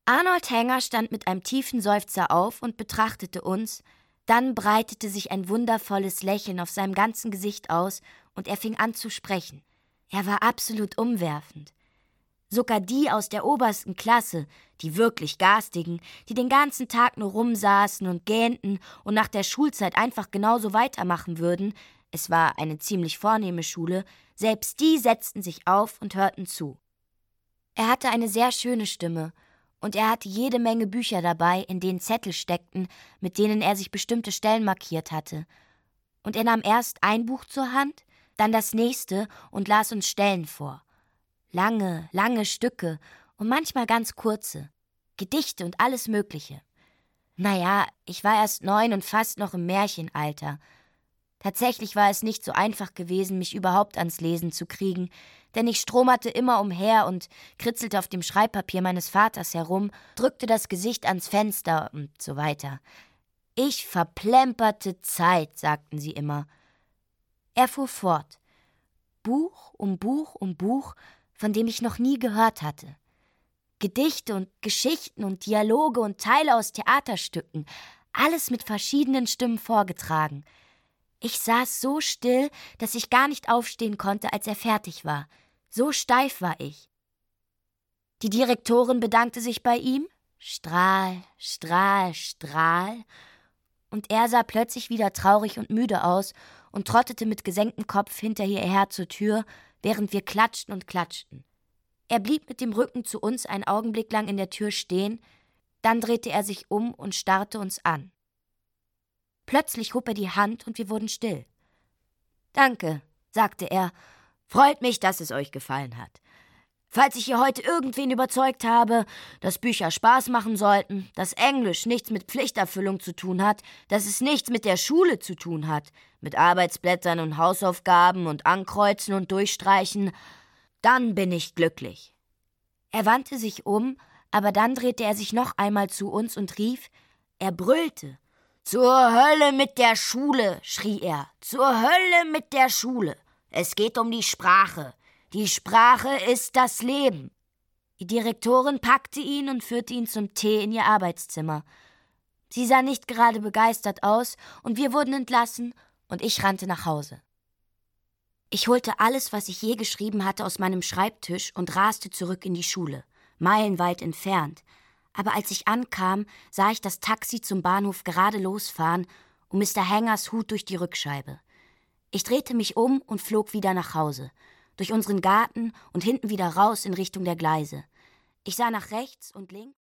Arnold Hänger stand mit einem tiefen Seufzer auf und betrachtete uns. Dann breitete sich ein wundervolles Lächeln auf seinem ganzen Gesicht aus und er fing an zu sprechen. Er war absolut umwerfend. Sogar die aus der obersten Klasse, die wirklich Garstigen, die den ganzen Tag nur rumsaßen und gähnten und nach der Schulzeit einfach genauso weitermachen würden, es war eine ziemlich vornehme Schule, selbst die setzten sich auf und hörten zu. Er hatte eine sehr schöne Stimme und er hatte jede Menge Bücher dabei, in denen Zettel steckten, mit denen er sich bestimmte Stellen markiert hatte. Und er nahm erst ein Buch zur Hand, dann das nächste und las uns Stellen vor. Lange, lange Stücke und manchmal ganz kurze. Gedichte und alles Mögliche. Naja, ich war erst 9 und fast noch im Märchenalter. Tatsächlich war es nicht so einfach gewesen, mich überhaupt ans Lesen zu kriegen, denn ich stromerte immer umher und kritzelte auf dem Schreibpapier meines Vaters herum, drückte das Gesicht ans Fenster und so weiter. Ich verplemperte Zeit, sagten sie immer. Er fuhr fort. Buch um Buch um Buch, von dem ich noch nie gehört hatte. Gedichte und Geschichten und Dialoge und Teile aus Theaterstücken, alles mit verschiedenen Stimmen vorgetragen. Ich saß so still, dass ich gar nicht aufstehen konnte, als er fertig war. So steif war ich. Die Direktorin bedankte sich bei ihm. Strahl, Strahl, Strahl. Und er sah plötzlich wieder traurig und müde aus und trottete mit gesenktem Kopf hinter ihr her zur Tür, während wir klatschten und klatschten. Er blieb mit dem Rücken zu uns einen Augenblick lang in der Tür stehen, dann drehte er sich um und starrte uns an. Plötzlich hob er die Hand und wir wurden still. »Danke«, sagte er, »freut mich, dass es euch gefallen hat. Falls ich hier heute irgendwen überzeugt habe, dass Bücher Spaß machen sollten, dass Englisch nichts mit Pflichterfüllung zu tun hat, dass es nichts mit der Schule zu tun hat, mit Arbeitsblättern und Hausaufgaben und Ankreuzen und Durchstreichen, dann bin ich glücklich.« Er wandte sich um, aber dann drehte er sich noch einmal zu uns und rief, er brüllte. »Zur Hölle mit der Schule«, schrie er, »zur Hölle mit der Schule. Es geht um die Sprache. Die Sprache ist das Leben.« Die Direktorin packte ihn und führte ihn zum Tee in ihr Arbeitszimmer. Sie sah nicht gerade begeistert aus und wir wurden entlassen und ich rannte nach Hause. Ich holte alles, was ich je geschrieben hatte, aus meinem Schreibtisch und raste zurück in die Schule, meilenweit entfernt. Aber als ich ankam, sah ich das Taxi zum Bahnhof gerade losfahren und Mr. Hangers Hut durch die Rückscheibe. Ich drehte mich um und flog wieder nach Hause, durch unseren Garten und hinten wieder raus in Richtung der Gleise. Ich sah nach rechts und links.